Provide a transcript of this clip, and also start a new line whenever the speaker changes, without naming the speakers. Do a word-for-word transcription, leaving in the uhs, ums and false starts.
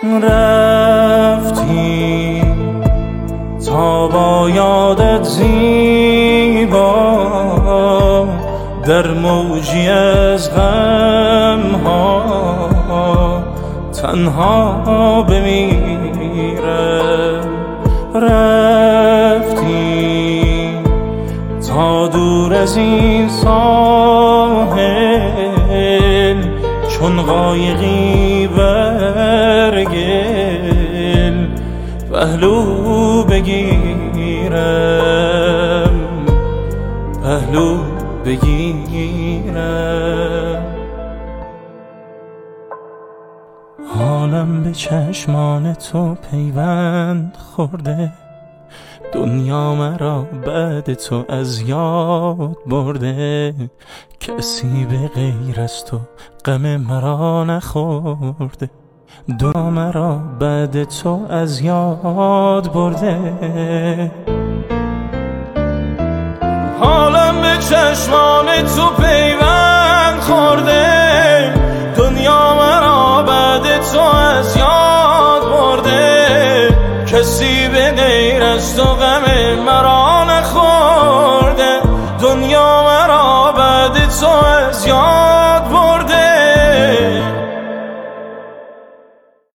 رفتی تا با یادت زیبا در موجی از غم ها تنها بمیرم. رفتی تا دور از این ساحل چون قایقی بر گل پهلو بگیرم پهلو بگیرم. حالم به چشمان تو پیوند خورده، دنیا مرا بعد تو از یاد برده. کسی به غیر از تو غم مرا نخورده، دنیا مرا بعد تو از یاد برده. حالم به چشمان تو پیوند خورده، دنیا مرا بعد تو از یاد برده. کسی به غیر از تو غم مرا